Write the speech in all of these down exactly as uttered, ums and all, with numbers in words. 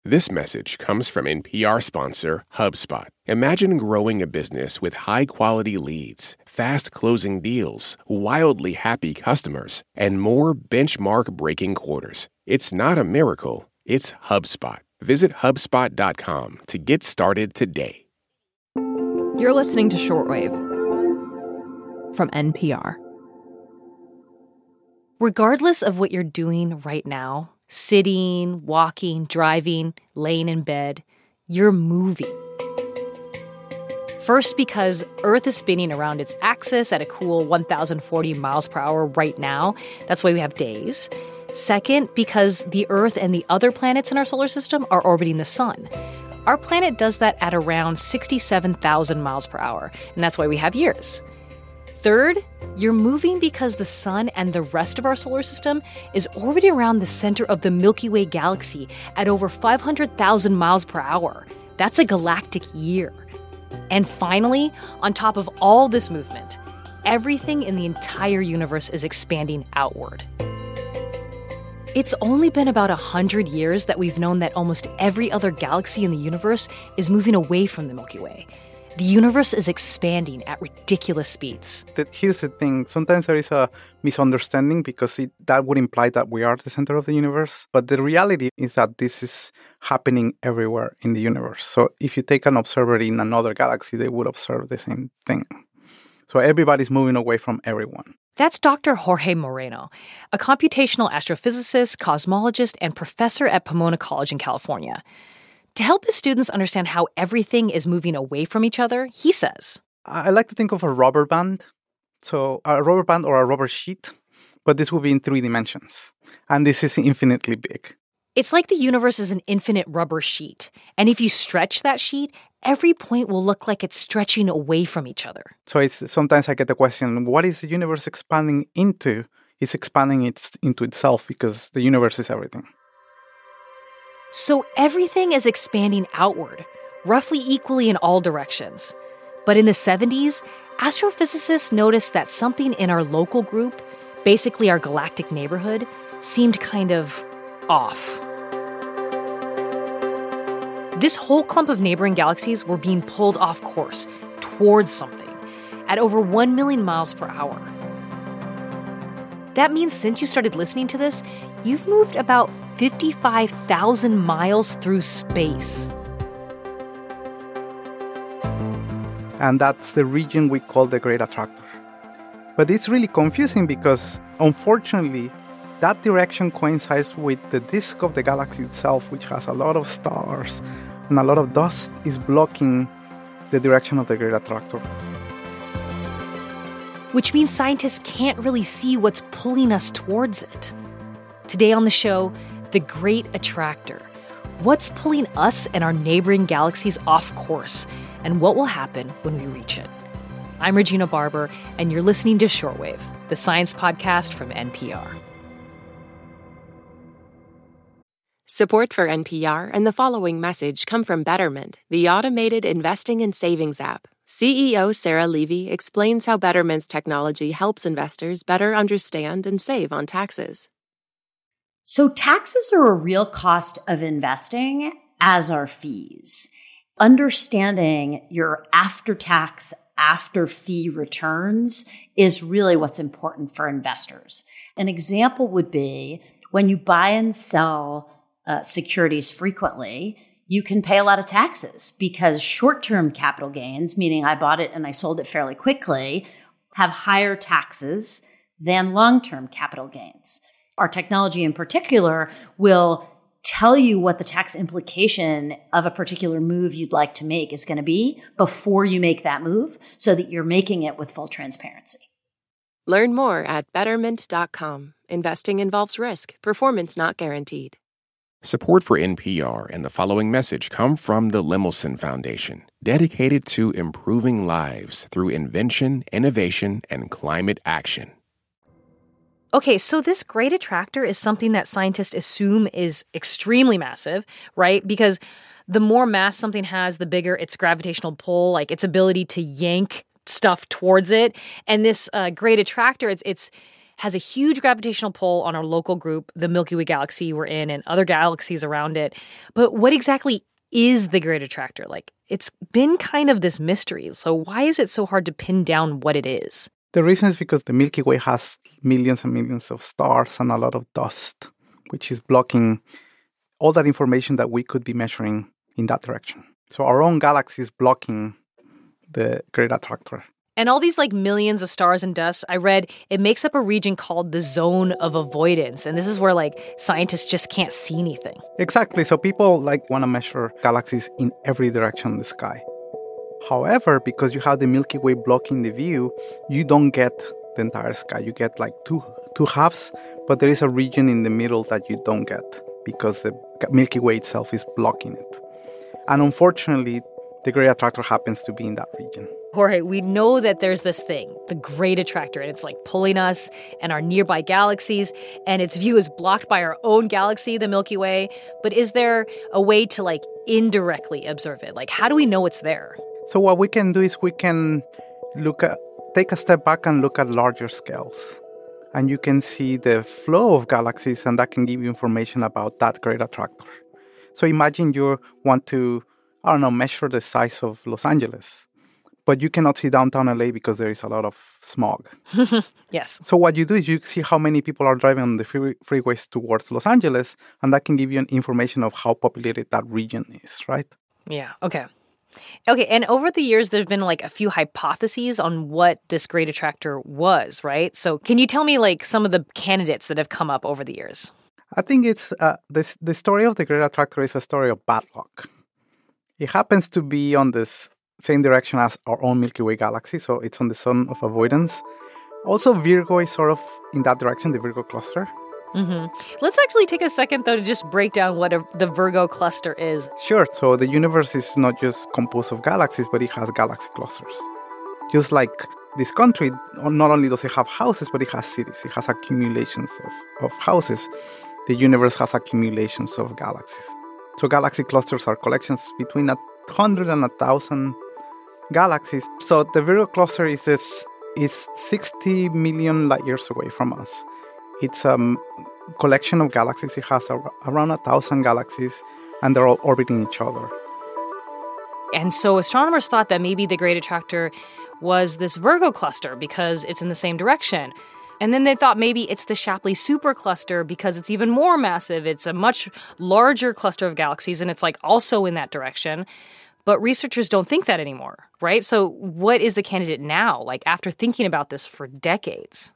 This message comes from N P R sponsor HubSpot. Imagine growing a business with high-quality leads, fast-closing deals, wildly happy customers, and more benchmark-breaking quarters. It's not a miracle, it's HubSpot. Visit HubSpot dot com to get started today. You're listening to Shortwave from N P R. Regardless of what you're doing right now, sitting, walking, driving, laying in bed, you're moving. First, because Earth is spinning around its axis at a cool one thousand forty miles per hour right now. That's why we have days. Second, because the Earth and the other planets in our solar system are orbiting the sun. Our planet does that at around sixty-seven thousand miles per hour, and that's why we have years. Third, you're moving because the sun and the rest of our solar system is orbiting around the center of the Milky Way galaxy at over five hundred thousand miles per hour. That's a galactic year. And finally, on top of all this movement, everything in the entire universe is expanding outward. It's only been about one hundred years that we've known that almost every other galaxy in the universe is moving away from the Milky Way. The universe is expanding at ridiculous speeds. Here's the thing. Sometimes there is a misunderstanding because it, that would imply that we are the center of the universe. But the reality is that this is happening everywhere in the universe. So if you take an observer in another galaxy, they would observe the same thing. So everybody's moving away from everyone. That's Doctor Jorge Moreno, a computational astrophysicist, cosmologist, and professor at Pomona College in California. To help his students understand how everything is moving away from each other, he says, I like to think of a rubber band. So a rubber band or a rubber sheet, but this will be in three dimensions. And this is infinitely big. It's like the universe is an infinite rubber sheet. And if you stretch that sheet, every point will look like it's stretching away from each other. So it's sometimes I get the question, what is the universe expanding into? It's expanding its, into itself because the universe is everything. So everything is expanding outward, roughly equally in all directions. But in the seventies, astrophysicists noticed that something in our local group, basically our galactic neighborhood, seemed kind of off. This whole clump of neighboring galaxies were being pulled off course towards something at over one million miles per hour. That means since you started listening to this, you've moved about fifty-five thousand miles through space. And that's the region we call the Great Attractor. But it's really confusing because, unfortunately, that direction coincides with the disk of the galaxy itself, which has a lot of stars and a lot of dust is blocking the direction of the Great Attractor. Which means scientists can't really see what's pulling us towards it. Today on the show, the Great Attractor. What's pulling us and our neighboring galaxies off course, and what will happen when we reach it? I'm Regina Barber, and you're listening to Shortwave, the science podcast from N P R. Support for N P R and the following message come from Betterment, the automated investing and savings app. C E O Sarah Levy explains how Betterment's technology helps investors better understand and save on taxes. So taxes are a real cost of investing, as are fees. Understanding your after-tax, after-fee returns is really what's important for investors. An example would be when you buy and sell uh, securities frequently, you can pay a lot of taxes because short-term capital gains, meaning I bought it and I sold it fairly quickly, have higher taxes than long-term capital gains. Our technology in particular will tell you what the tax implication of a particular move you'd like to make is going to be before you make that move so that you're making it with full transparency. Learn more at betterment dot com. Investing involves risk. Performance not guaranteed. Support for N P R and the following message come from the Lemelson Foundation, dedicated to improving lives through invention, innovation, and climate action. Okay, so this great attractor is something that scientists assume is extremely massive, right? Because the more mass something has, the bigger its gravitational pull, like its ability to yank stuff towards it. And this uh, great attractor, it's it's has a huge gravitational pull on our local group, the Milky Way galaxy we're in, and other galaxies around it. But what exactly is the Great Attractor? Like, it's been kind of this mystery. So why is it so hard to pin down what it is? The reason is because the Milky Way has millions and millions of stars and a lot of dust, which is blocking all that information that we could be measuring in that direction. So our own galaxy is blocking the Great Attractor. And all these like millions of stars and dust, I read it makes up a region called the zone of avoidance. And this is where like scientists just can't see anything. Exactly. So people like want to measure galaxies in every direction in the sky. However, because you have the Milky Way blocking the view, you don't get the entire sky. You get like two two halves, but there is a region in the middle that you don't get because the Milky Way itself is blocking it. And unfortunately, the Great Attractor happens to be in that region. Jorge, we know that there's this thing, the Great Attractor, and it's like pulling us and our nearby galaxies, and its view is blocked by our own galaxy, the Milky Way. But is there a way to like indirectly observe it? Like, how do we know it's there? So what we can do is we can look at, take a step back and look at larger scales. And you can see the flow of galaxies, and that can give you information about that Great Attractor. So imagine you want to, I don't know, measure the size of Los Angeles. But you cannot see downtown L A because there is a lot of smog. Yes. So what you do is you see how many people are driving on the free- freeways towards Los Angeles, and that can give you an information of how populated that region is, right? Yeah, okay. Okay, and over the years, there's been like a few hypotheses on what this Great Attractor was, right? So can you tell me like some of the candidates that have come up over the years? I think it's uh, this, the story of the Great Attractor is a story of bad luck. It happens to be on this same direction as our own Milky Way galaxy, so it's on the zone of avoidance. Also, Virgo is sort of in that direction, the Virgo cluster. Mm-hmm. Let's actually take a second, though, to just break down what a, the Virgo cluster is. Sure. So the universe is not just composed of galaxies, but it has galaxy clusters. Just like this country, not only does it have houses, but it has cities. It has accumulations of, of houses. The universe has accumulations of galaxies. So galaxy clusters are collections between a hundred and a thousand galaxies. So the Virgo cluster is this, is sixty million light years away from us. It's a um, collection of galaxies. It has a, around a thousand galaxies, and they're all orbiting each other. And so astronomers thought that maybe the Great Attractor was this Virgo cluster because it's in the same direction. And then they thought maybe it's the Shapley supercluster because it's even more massive. It's a much larger cluster of galaxies, and it's like also in that direction. But researchers don't think that anymore, right? So what is the candidate now, like after thinking about this for decades?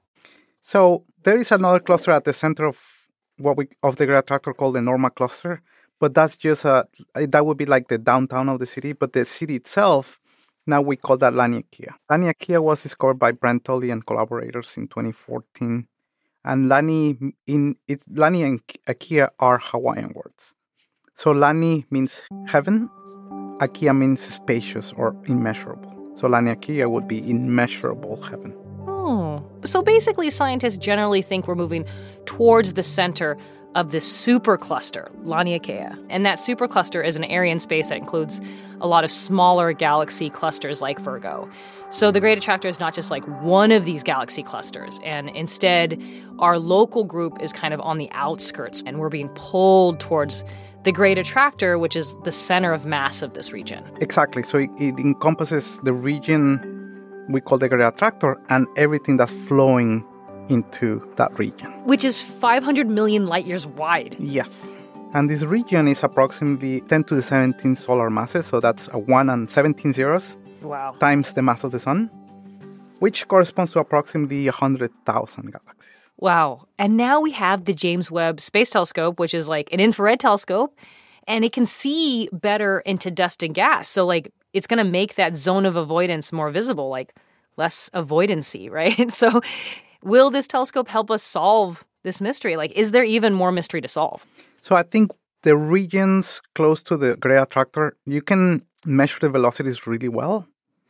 So there is another cluster at the center of what we of the Great Attractor called the Norma cluster, but that's just a that would be like the downtown of the city. But the city itself, now we call that Laniakea. Laniakea was discovered by Brent Tully and collaborators in twenty fourteen, and Lani in it Lani and Akea are Hawaiian words. So Lani means heaven, Akea means spacious or immeasurable. So Laniakea would be immeasurable heaven. Oh, so basically scientists generally think we're moving towards the center of this supercluster, Laniakea. And that supercluster is an area in space that includes a lot of smaller galaxy clusters like Virgo. So the Great Attractor is not just like one of these galaxy clusters, and instead our local group is kind of on the outskirts, and we're being pulled towards the Great Attractor, which is the center of mass of this region. Exactly. So it, it encompasses the region we call the Great Attractor and everything that's flowing into that region. Which is five hundred million light years wide. Yes. And this region is approximately ten to the seventeenth solar masses, so that's a one and seventeen zeros. Wow. Times the mass of the sun, which corresponds to approximately one hundred thousand galaxies. Wow. And now we have the James Webb Space Telescope, which is like an infrared telescope, and it can see better into dust and gas. So like it's going to make that zone of avoidance more visible, like less avoidancy, right? So will this telescope help us solve this mystery? Like, is there even more mystery to solve? So I think the regions close to the Great Attractor, you can measure the velocities really well.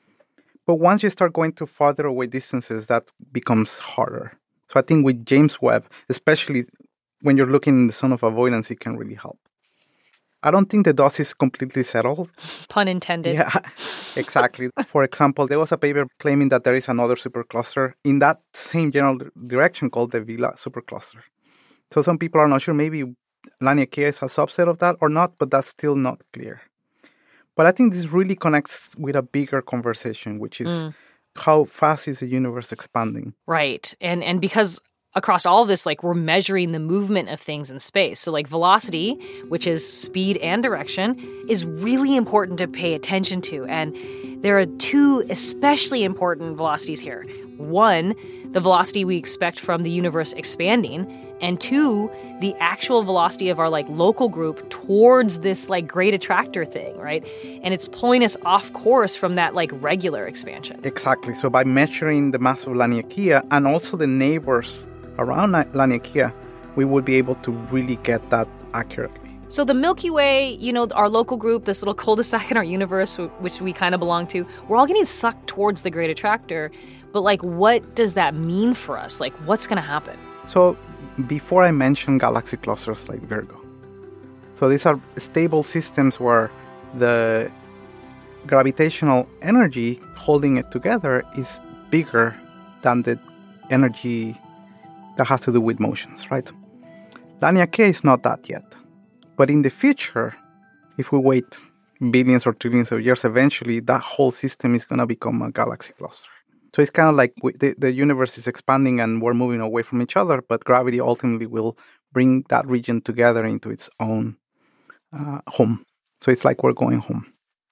But once you start going to farther away distances, that becomes harder. So I think with James Webb, especially when you're looking in the zone of avoidance, it can really help. I don't think the dust is completely settled. Pun intended. Yeah, exactly. For example, there was a paper claiming that there is another supercluster in that same general direction called the Vela supercluster. So some people are not sure. Maybe Laniakea is a subset of that or not, but that's still not clear. But I think this really connects with a bigger conversation, which is mm. how fast is the universe expanding? Right. And and because across all of this, like, we're measuring the movement of things in space. So, like, velocity, which is speed and direction, is really important to pay attention to. And there are two especially important velocities here. One, the velocity we expect from the universe expanding. And two, the actual velocity of our, like, local group towards this, like, great attractor thing, right? And it's pulling us off course from that, like, regular expansion. Exactly. So by measuring the mass of Laniakea and also the neighbors around Laniakea, we would be able to really get that accurately. So the Milky Way, you know, our local group, this little cul-de-sac in our universe, which we kind of belong to, we're all getting sucked towards the great attractor. But, like, what does that mean for us? Like, what's going to happen? So before I mentioned galaxy clusters like Virgo. So these are stable systems where the gravitational energy holding it together is bigger than the energy that has to do with motions, right? Laniakea is not that yet. But in the future, if we wait billions or trillions of years, eventually that whole system is going to become a galaxy cluster. So it's kind of like we, the, the universe is expanding and we're moving away from each other, but gravity ultimately will bring that region together into its own uh, home. So it's like we're going home.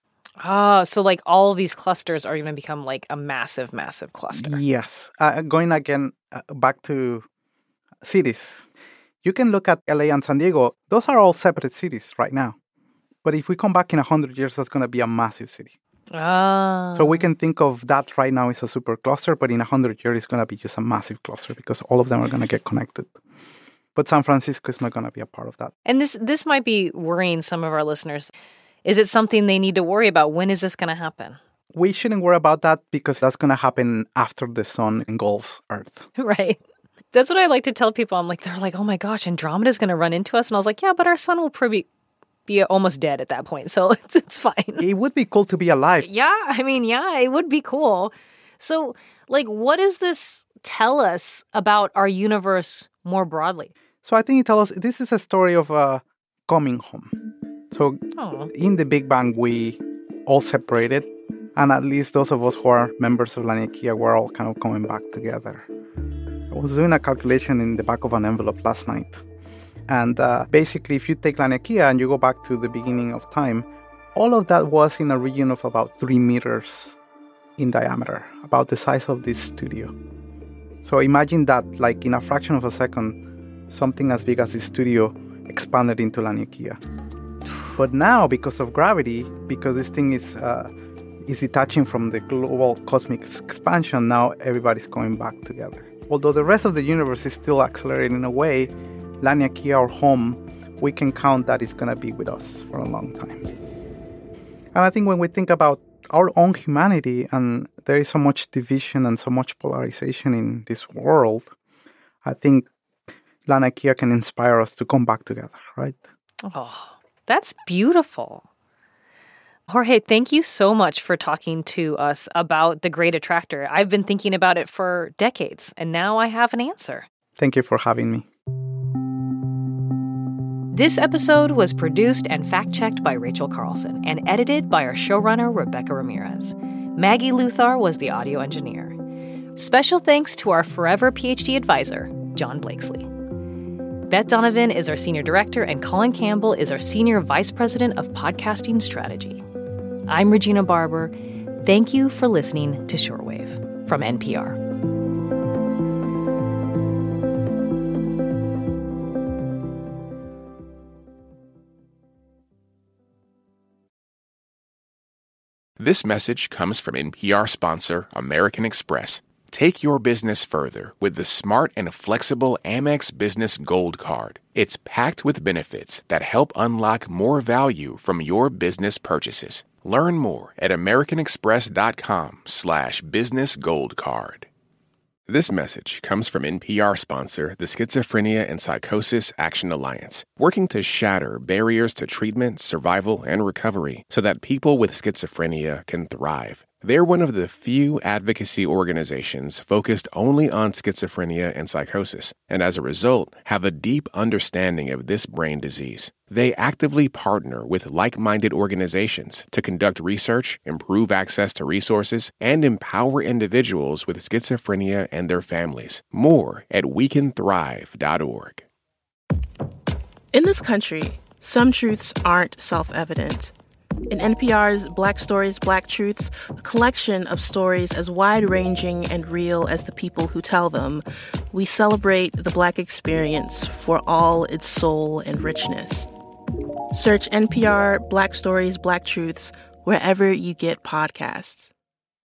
Ah, so like all of these clusters are going to become like a massive, massive cluster. Yes. Uh, going again uh, back to cities. You can look at L A and San Diego. Those are all separate cities right now. But if we come back in one hundred years, that's going to be a massive city. Ah. So we can think of that right now as a super cluster, but in one hundred years, it's going to be just a massive cluster because all of them are going to get connected. But San Francisco is not going to be a part of that. And this this might be worrying some of our listeners. Is it something they need to worry about? When is this going to happen? We shouldn't worry about that because that's going to happen after the sun engulfs Earth. Right. That's what I like to tell people. I'm like, they're like, oh my gosh, Andromeda's going to run into us. And I was like, yeah, but our sun will probably be almost dead at that point. So it's, it's fine. It would be cool to be alive. Yeah. I mean, yeah, it would be cool. So, like, what does this tell us about our universe more broadly? So I think it tells us this is a story of uh, coming home. So Aww. In the Big Bang, we all separated. And at least those of us who are members of Laniakea were all kind of coming back together. I was doing a calculation in the back of an envelope last night. And uh, basically, if you take Laniakea and you go back to the beginning of time, all of that was in a region of about three meters in diameter, about the size of this studio. So imagine that, like in a fraction of a second, something as big as this studio expanded into Laniakea. But now, because of gravity, because this thing is uh, is detaching from the global cosmic expansion, now everybody's coming back together. Although the rest of the universe is still accelerating away, Laniakea, our home, we can count that it's going to be with us for a long time. And I think when we think about our own humanity, and there is so much division and so much polarization in this world, I think Laniakea can inspire us to come back together, right? Oh, that's beautiful. Jorge, thank you so much for talking to us about the Great Attractor. I've been thinking about it for decades, and now I have an answer. Thank you for having me. This episode was produced and fact-checked by Rachel Carlson and edited by our showrunner, Rebecca Ramirez. Maggie Luthar was the audio engineer. Special thanks to our forever PhD advisor, John Blakesley. Beth Donovan is our senior director, and Colin Campbell is our senior vice president of podcasting strategy. I'm Regina Barber. Thank you for listening to Shortwave from N P R. This message comes from N P R sponsor American Express. Take your business further with the smart and flexible Amex Business Gold Card. It's packed with benefits that help unlock more value from your business purchases. Learn more at americanexpress.com slash business gold card. This message comes from N P R sponsor, the Schizophrenia and Psychosis Action Alliance, working to shatter barriers to treatment, survival, and recovery so that people with schizophrenia can thrive. They're one of the few advocacy organizations focused only on schizophrenia and psychosis, and as a result, have a deep understanding of this brain disease. They actively partner with like-minded organizations to conduct research, improve access to resources, and empower individuals with schizophrenia and their families. More at we can thrive dot org. In this country, some truths aren't self-evident. In N P R's Black Stories, Black Truths, a collection of stories as wide-ranging and real as the people who tell them, we celebrate the Black experience for all its soul and richness. Search N P R Black Stories, Black Truths wherever you get podcasts.